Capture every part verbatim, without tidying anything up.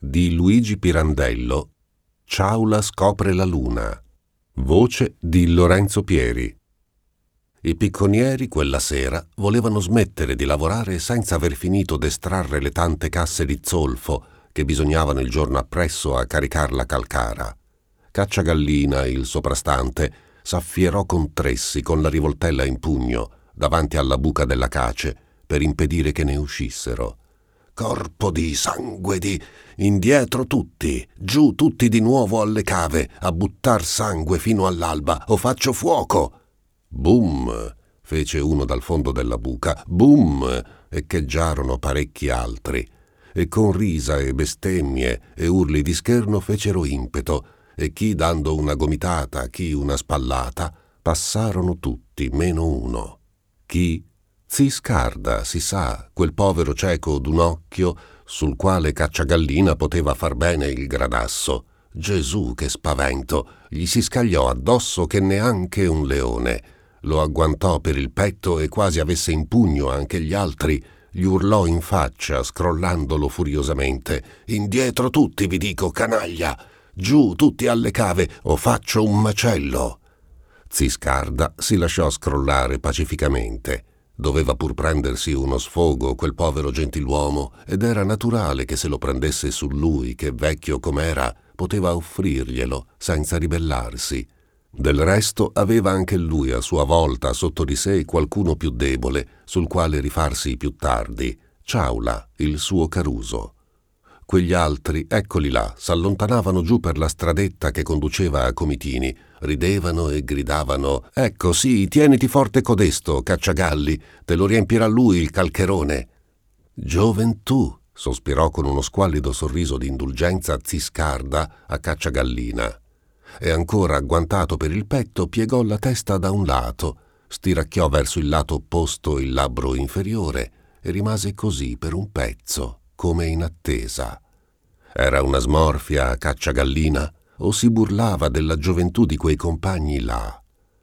di Luigi Pirandello, Ciaula scopre la luna. Voce di Lorenzo Pieri. I picconieri quella sera volevano smettere di lavorare senza aver finito d'estrarre le tante casse di zolfo che bisognavano il giorno appresso a caricar la calcara. Cacciagallina, il soprastante, s'affierò con tressi con la rivoltella in pugno davanti alla buca della cace per impedire che ne uscissero. «Corpo di sangue di... indietro tutti, giù tutti di nuovo alle cave, a buttar sangue fino all'alba, o faccio fuoco!» «Boom!» fece uno dal fondo della buca. «Boom!» echeggiarono parecchi altri. E con risa e bestemmie e urli di scherno fecero impeto, e chi dando una gomitata, chi una spallata, passarono tutti, meno uno. Chi? Ziscarda, si sa, quel povero cieco d'un occhio sul quale Cacciagallina poteva far bene il gradasso. Gesù, che spavento! Gli si scagliò addosso che neanche un leone. Lo agguantò per il petto e quasi avesse in pugno anche gli altri. Gli urlò in faccia, scrollandolo furiosamente. «Indietro tutti, vi dico, canaglia! Giù tutti alle cave, o faccio un macello!» Ziscarda si lasciò scrollare pacificamente. Doveva pur prendersi uno sfogo quel povero gentiluomo, ed era naturale che se lo prendesse su lui, che vecchio com'era poteva offrirglielo senza ribellarsi. Del resto aveva anche lui a sua volta sotto di sé qualcuno più debole sul quale rifarsi più tardi, Ciaula, il suo Caruso. Quegli altri, eccoli là, s'allontanavano giù per la stradetta che conduceva a Comitini, ridevano e gridavano: «Ecco, sì, tieniti forte codesto, Cacciagalli, te lo riempirà lui il calcherone!» «Gioventù!» sospirò con uno squallido sorriso di indulgenza Ziscarda a Cacciagallina. E ancora agguantato per il petto piegò la testa da un lato, stiracchiò verso il lato opposto il labbro inferiore e rimase così per un pezzo, come in attesa. Era una smorfia a Cacciagallina o si burlava della gioventù di quei compagni là?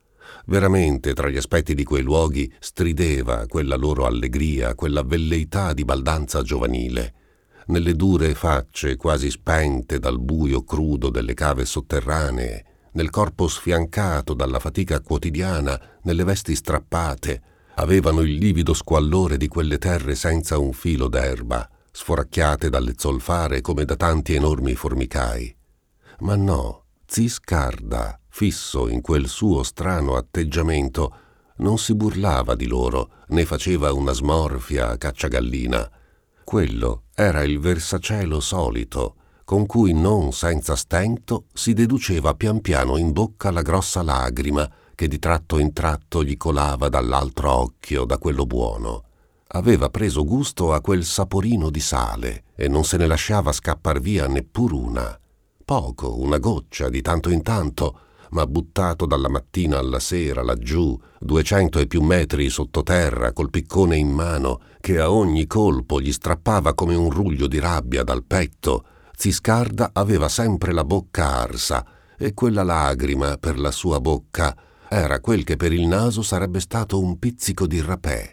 Veramente tra gli aspetti di quei luoghi strideva quella loro allegria, quella velleità di baldanza giovanile. Nelle dure facce quasi spente dal buio crudo delle cave sotterranee, nel corpo sfiancato dalla fatica quotidiana, nelle vesti strappate, avevano il livido squallore di quelle terre senza un filo d'erba, sforacchiate dalle zolfare come da tanti enormi formicai. Ma no, Ziscarda, fisso in quel suo strano atteggiamento, non si burlava di loro, né faceva una smorfia a Cacciagallina. Quello era il versacielo solito, con cui non senza stento si deduceva pian piano in bocca la grossa lagrima che di tratto in tratto gli colava dall'altro occhio, da quello buono. Aveva preso gusto a quel saporino di sale e non se ne lasciava scappar via neppur una. Poco, una goccia di tanto in tanto, ma buttato dalla mattina alla sera laggiù, duecento e più metri sottoterra, col piccone in mano, che a ogni colpo gli strappava come un ruglio di rabbia dal petto. Ziscarda aveva sempre la bocca arsa, e quella lagrima per la sua bocca era quel che per il naso sarebbe stato un pizzico di rapè,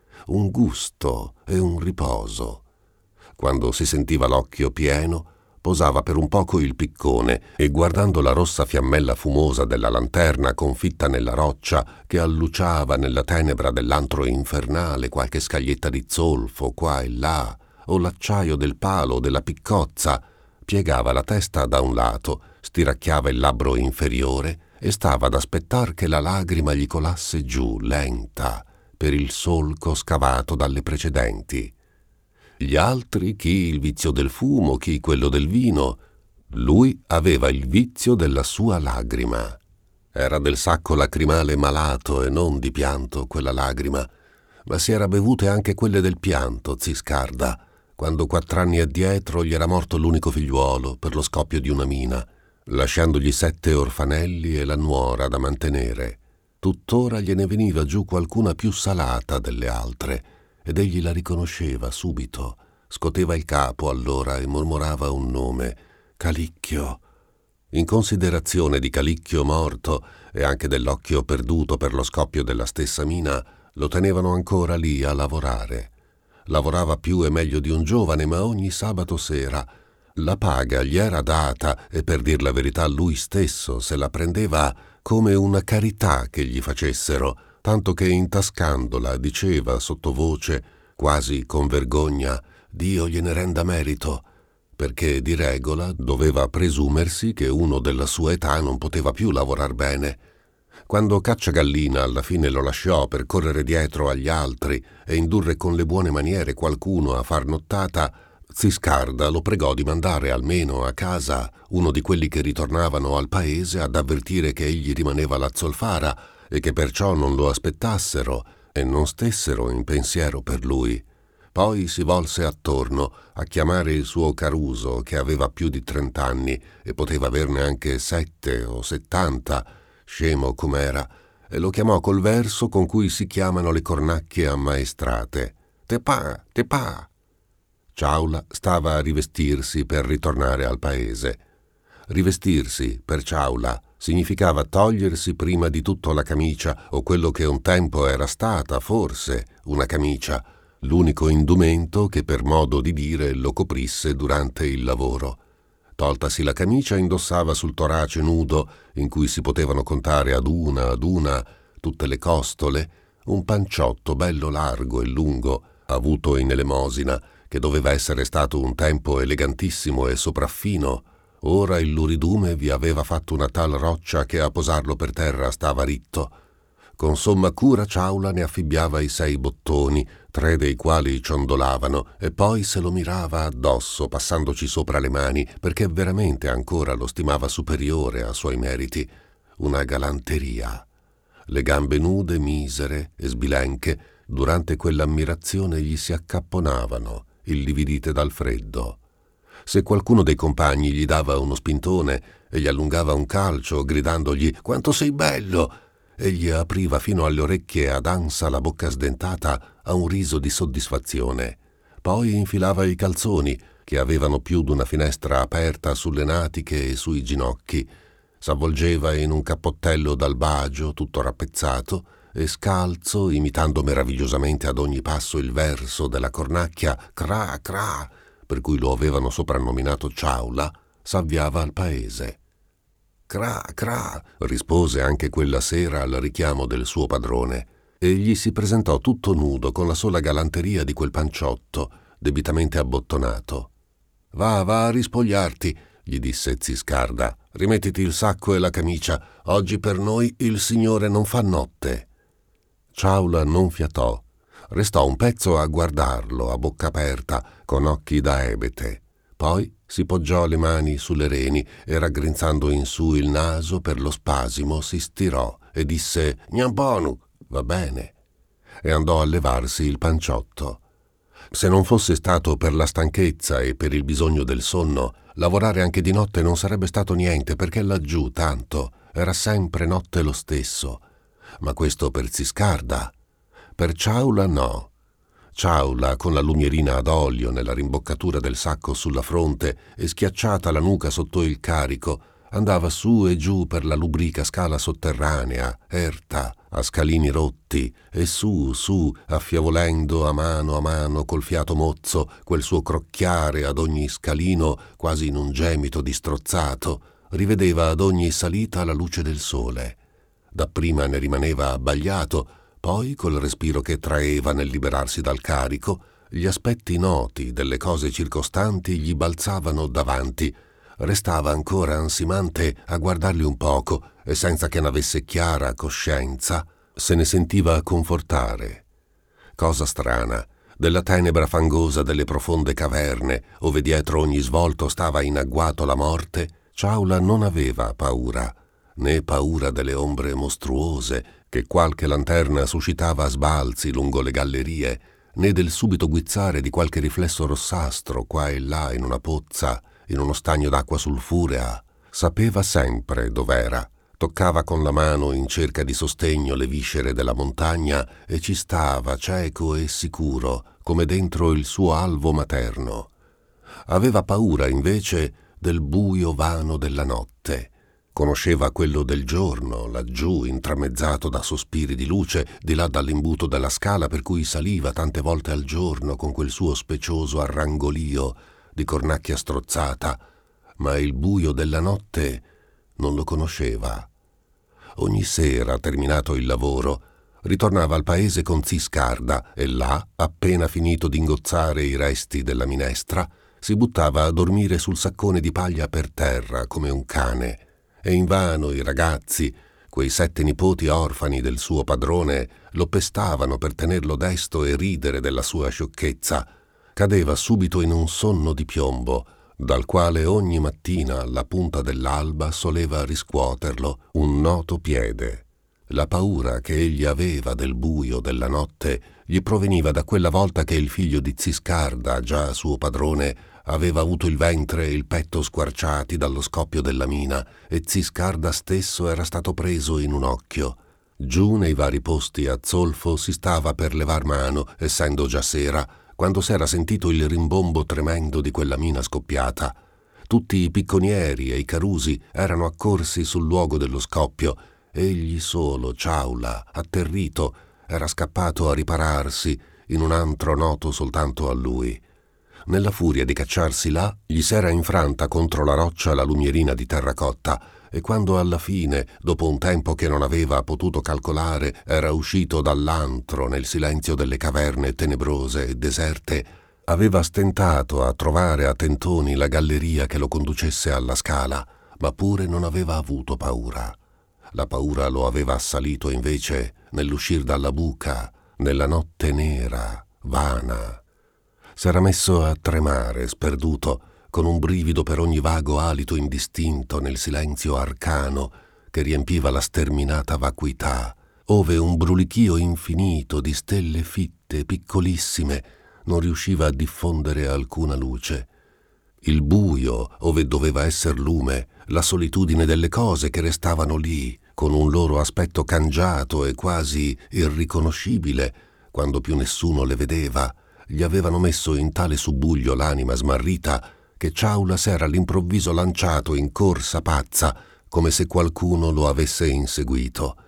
un gusto e un riposo. Quando si sentiva l'occhio pieno, posava per un poco il piccone e, guardando la rossa fiammella fumosa della lanterna confitta nella roccia che alluciava nella tenebra dell'antro infernale qualche scaglietta di zolfo qua e là, o l'acciaio del palo o della piccozza, piegava la testa da un lato, stiracchiava il labbro inferiore e stava ad aspettar che la lagrima gli colasse giù, lenta, per il solco scavato dalle precedenti. Gli altri, chi il vizio del fumo, chi quello del vino, lui aveva il vizio della sua lagrima. Era del sacco lacrimale malato e non di pianto quella lagrima, ma si era bevute anche quelle del pianto, Ziscarda, quando quattr'anni addietro gli era morto l'unico figliuolo per lo scoppio di una mina, lasciandogli sette orfanelli e la nuora da mantenere. Tuttora gliene veniva giù qualcuna più salata delle altre, ed egli la riconosceva subito, scoteva il capo allora e mormorava un nome: Calicchio. In considerazione di Calicchio morto e anche dell'occhio perduto per lo scoppio della stessa mina, lo tenevano ancora lì a lavorare. Lavorava più e meglio di un giovane, ma ogni sabato sera La paga gli era data e, per dir la verità, lui stesso se la prendeva come una carità che gli facessero, tanto che intascandola diceva sottovoce, quasi con vergogna: «Dio gliene renda merito», perché di regola doveva presumersi che uno della sua età non poteva più lavorar bene. Quando Cacciagallina alla fine lo lasciò per correre dietro agli altri e indurre con le buone maniere qualcuno a far nottata, Ziscarda lo pregò di mandare almeno a casa uno di quelli che ritornavano al paese ad avvertire che egli rimaneva alla zolfara e che perciò non lo aspettassero e non stessero in pensiero per lui. Poi si volse attorno a chiamare il suo Caruso, che aveva più di trent'anni e poteva averne anche sette o settanta, scemo com'era, e lo chiamò col verso con cui si chiamano le cornacchie ammaestrate: «Te pa, te pa». Ciaula stava a rivestirsi per ritornare al paese. Rivestirsi, per Ciaula, significava togliersi prima di tutto la camicia, o quello che un tempo era stata, forse, una camicia, l'unico indumento che, per modo di dire, lo coprisse durante il lavoro. Toltasi la camicia, indossava sul torace nudo, in cui si potevano contare ad una ad una tutte le costole, un panciotto bello largo e lungo, avuto in elemosina, che doveva essere stato un tempo elegantissimo e sopraffino. Ora il luridume vi aveva fatto una tal roccia che a posarlo per terra stava ritto. Con somma cura Ciaula ne affibbiava i sei bottoni, tre dei quali ciondolavano, e poi se lo mirava addosso, passandoci sopra le mani, perché veramente ancora lo stimava superiore a suoi meriti. Una galanteria. Le gambe nude, misere e sbilenche, durante quell'ammirazione gli si accapponavano, illividite dal freddo. Se qualcuno dei compagni gli dava uno spintone e gli allungava un calcio, gridandogli «Quanto sei bello!», egli apriva fino alle orecchie ad ansa la bocca sdentata a un riso di soddisfazione. Poi infilava i calzoni, che avevano più d'una finestra aperta sulle natiche e sui ginocchi, s'avvolgeva in un cappottello d'albagio tutto rappezzato e scalzo, imitando meravigliosamente ad ogni passo il verso della cornacchia «cra cra», per cui lo avevano soprannominato Ciaula, s'avviava al paese. «Cra cra», rispose anche quella sera al richiamo del suo padrone. Egli si presentò tutto nudo con la sola galanteria di quel panciotto, debitamente abbottonato. «Va, va a rispogliarti», gli disse Ziscarda. «Rimettiti il sacco e la camicia. Oggi per noi il Signore non fa notte». Ciaula non fiatò. Restò un pezzo a guardarlo a bocca aperta, con occhi da ebete. Poi si poggiò le mani sulle reni e, raggrinzando in su il naso per lo spasimo, si stirò e disse «Gnamponu, va bene», e andò a levarsi il panciotto. Se non fosse stato per la stanchezza e per il bisogno del sonno, lavorare anche di notte non sarebbe stato niente, perché laggiù tanto era sempre notte lo stesso. Ma questo per Ziscarda. Per Ciaula no. Ciaula, con la lumierina ad olio nella rimboccatura del sacco sulla fronte e schiacciata la nuca sotto il carico, andava su e giù per la lubrica scala sotterranea, erta, a scalini rotti, e su, su, affievolendo a mano a mano col fiato mozzo quel suo crocchiare ad ogni scalino, quasi in un gemito distrozzato, rivedeva ad ogni salita la luce del sole. Dapprima ne rimaneva abbagliato, poi, col respiro che traeva nel liberarsi dal carico, gli aspetti noti delle cose circostanti gli balzavano davanti. Restava ancora ansimante a guardarli un poco e, senza che n'avesse chiara coscienza, se ne sentiva confortare. Cosa strana, della tenebra fangosa delle profonde caverne, ove dietro ogni svolto stava in agguato la morte, Ciaula non aveva paura, né paura delle ombre mostruose che qualche lanterna suscitava a sbalzi lungo le gallerie, né del subito guizzare di qualche riflesso rossastro qua e là in una pozza, in uno stagno d'acqua sulfurea. Sapeva sempre dov'era, toccava con la mano in cerca di sostegno le viscere della montagna e ci stava cieco e sicuro, come dentro il suo alvo materno. Aveva paura, invece, del buio vano della notte. Conosceva quello del giorno, laggiù, intramezzato da sospiri di luce, di là dall'imbuto della scala per cui saliva tante volte al giorno con quel suo specioso arrangolio, di cornacchia strozzata, ma il buio della notte non lo conosceva. Ogni sera, terminato il lavoro, ritornava al paese con Ziscarda e là, appena finito di ingozzare i resti della minestra, si buttava a dormire sul saccone di paglia per terra come un cane, e invano i ragazzi, quei sette nipoti orfani del suo padrone, lo pestavano per tenerlo desto e ridere della sua sciocchezza. Cadeva subito in un sonno di piombo, dal quale ogni mattina alla punta dell'alba soleva riscuoterlo un noto piede. La paura che egli aveva del buio della notte gli proveniva da quella volta che il figlio di Ziscarda, già suo padrone, aveva avuto il ventre e il petto squarciati dallo scoppio della mina e Ziscarda stesso era stato preso in un occhio. Giù nei vari posti a zolfo si stava per levar mano, essendo già sera, quando s'era sentito il rimbombo tremendo di quella mina scoppiata. Tutti i picconieri e i carusi erano accorsi sul luogo dello scoppio. Egli solo, Ciaula, atterrito, era scappato a ripararsi in un antro noto soltanto a lui. Nella furia di cacciarsi là, gli s'era infranta contro la roccia la lumierina di terracotta e quando alla fine, dopo un tempo che non aveva potuto calcolare, era uscito dall'antro nel silenzio delle caverne tenebrose e deserte, aveva stentato a trovare a tentoni la galleria che lo conducesse alla scala, ma pure non aveva avuto paura. La paura lo aveva assalito invece nell'uscir dalla buca, nella notte nera, vana. S'era messo a tremare, sperduto, con un brivido per ogni vago alito indistinto nel silenzio arcano che riempiva la sterminata vacuità, ove un brulichio infinito di stelle fitte, piccolissime, non riusciva a diffondere alcuna luce. Il buio, ove doveva esser lume, la solitudine delle cose che restavano lì, con un loro aspetto cangiato e quasi irriconoscibile, quando più nessuno le vedeva, gli avevano messo in tale subbuglio l'anima smarrita che Ciaula s'era all'improvviso lanciato in corsa pazza, come se qualcuno lo avesse inseguito.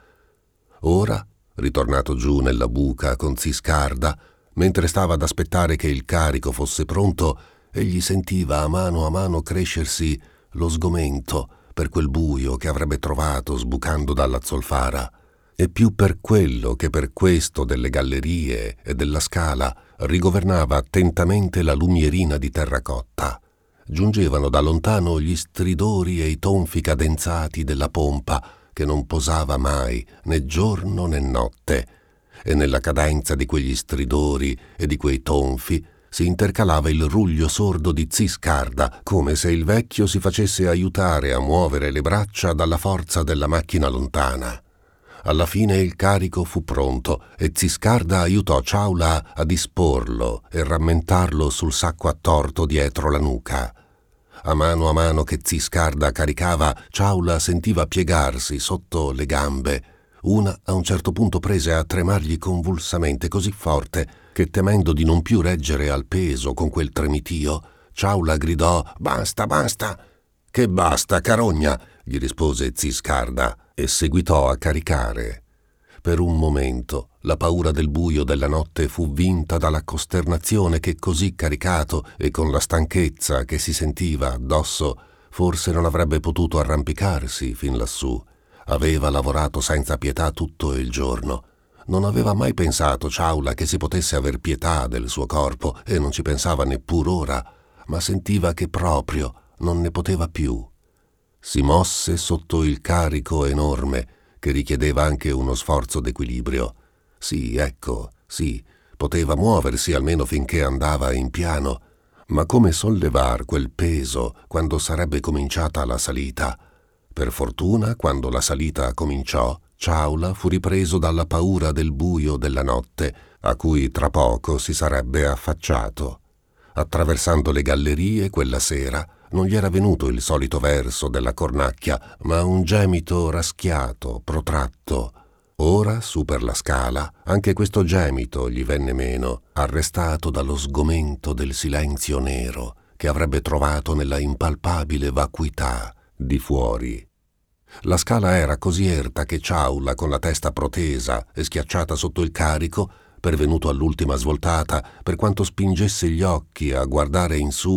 Ora, ritornato giù nella buca con Ziscarda, mentre stava ad aspettare che il carico fosse pronto, egli sentiva a mano a mano crescersi lo sgomento per quel buio che avrebbe trovato sbucando dalla zolfara, e più per quello che per questo delle gallerie e della scala rigovernava attentamente la lumierina di terracotta. Giungevano da lontano gli stridori e i tonfi cadenzati della pompa che non posava mai, né giorno né notte, e nella cadenza di quegli stridori e di quei tonfi si intercalava il ruglio sordo di Ziscarda, come se il vecchio si facesse aiutare a muovere le braccia dalla forza della macchina lontana. Alla fine il carico fu pronto e Ziscarda aiutò Ciaula a disporlo e rammentarlo sul sacco attorto dietro la nuca. A mano a mano che Ziscarda caricava, Ciaula sentiva piegarsi sotto le gambe. Una a un certo punto prese a tremargli convulsamente così forte che, temendo di non più reggere al peso con quel tremitio, Ciaula gridò «Basta, basta!» «Che basta, carogna!» gli rispose Ziscarda e seguitò a caricare. Per un momento la paura del buio della notte fu vinta dalla costernazione che, così caricato e con la stanchezza che si sentiva addosso, forse non avrebbe potuto arrampicarsi fin lassù. Aveva lavorato senza pietà tutto il giorno. Non aveva mai pensato Ciaula che si potesse aver pietà del suo corpo e non ci pensava neppur ora, ma sentiva che proprio non ne poteva più. Si mosse sotto il carico enorme che richiedeva anche uno sforzo d'equilibrio. Sì, ecco, sì, poteva muoversi almeno finché andava in piano, ma come sollevar quel peso quando sarebbe cominciata la salita? Per fortuna, quando la salita cominciò, Ciaula fu ripreso dalla paura del buio della notte, a cui tra poco si sarebbe affacciato. Attraversando le gallerie quella sera, non gli era venuto il solito verso della cornacchia, ma un gemito raschiato, protratto. Ora, su per la scala, anche questo gemito gli venne meno, arrestato dallo sgomento del silenzio nero che avrebbe trovato nella impalpabile vacuità di fuori. La scala era così erta che Ciaula, con la testa protesa e schiacciata sotto il carico, pervenuto all'ultima svoltata, per quanto spingesse gli occhi a guardare in su,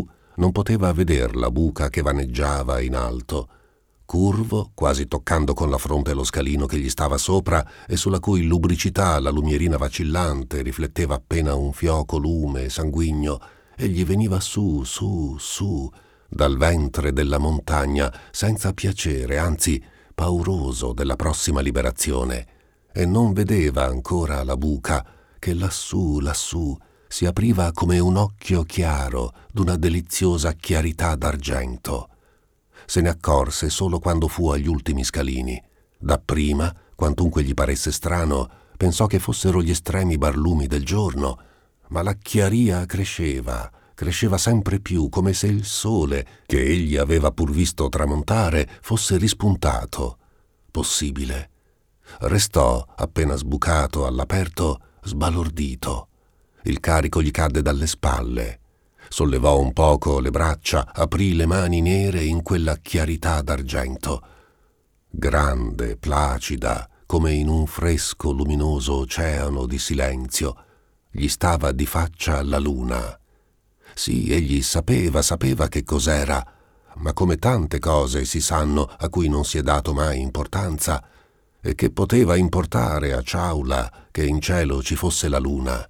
non poteva veder la buca che vaneggiava in alto, curvo, quasi toccando con la fronte lo scalino che gli stava sopra e sulla cui lubricità la lumierina vacillante rifletteva appena un fioco lume sanguigno, e gli veniva su, su, su, dal ventre della montagna, senza piacere, anzi pauroso della prossima liberazione, e non vedeva ancora la buca che lassù, lassù, si apriva come un occhio chiaro d'una deliziosa chiarità d'argento. Se ne accorse solo quando fu agli ultimi scalini. Dapprima, quantunque gli paresse strano, pensò che fossero gli estremi barlumi del giorno, ma la chiaria cresceva, cresceva sempre più, come se il sole, che egli aveva pur visto tramontare, fosse rispuntato. Possibile. Restò, appena sbucato all'aperto, sbalordito. Il carico gli cadde dalle spalle. Sollevò un poco le braccia, aprì le mani nere in quella chiarità d'argento. Grande, placida, come in un fresco luminoso oceano di silenzio, gli stava di faccia la luna. Sì, egli sapeva, sapeva che cos'era, ma come tante cose si sanno a cui non si è dato mai importanza, e che poteva importare a Ciaula che in cielo ci fosse la luna.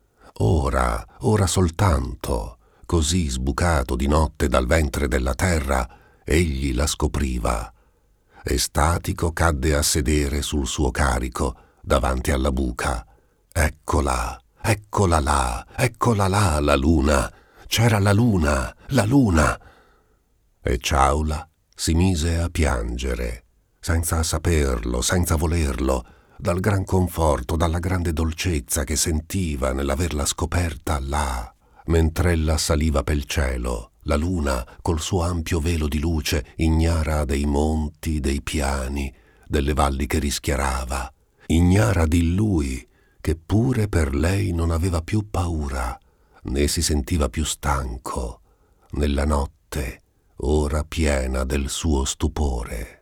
Ora, ora soltanto, così sbucato di notte dal ventre della terra, egli la scopriva. Estatico cadde a sedere sul suo carico, davanti alla buca. Eccola, eccola là, eccola là la luna. C'era la luna, la luna. E Ciaula si mise a piangere, senza saperlo, senza volerlo, dal gran conforto, dalla grande dolcezza che sentiva nell'averla scoperta là, mentre ella saliva pel cielo, la luna col suo ampio velo di luce ignara dei monti, dei piani, delle valli che rischiarava, ignara di lui, che pure per lei non aveva più paura, né si sentiva più stanco, nella notte, ora piena del suo stupore.